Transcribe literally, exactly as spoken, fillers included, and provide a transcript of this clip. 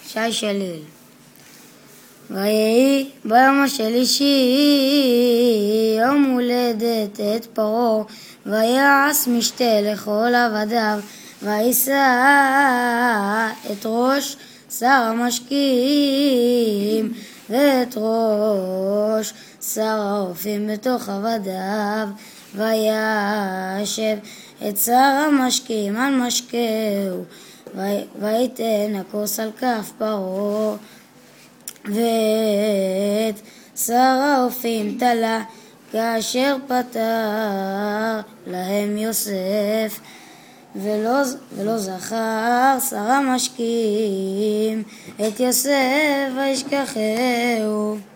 שי שליל. ויהי ביום השלישי יום הולדת את פרעה, ויעש משתה לכל עבדיו, וישא את ראש שר המשקים ואת ראש שר האופים בתוך עבדיו, וישב את שר המשקים על משקהו, ויתן הכוס על כף פרעה, ואת שר האופים תלה, כאשר פטר להם יוסף, ולא, ולא זכר שר המשקים את יוסף וישכחהו.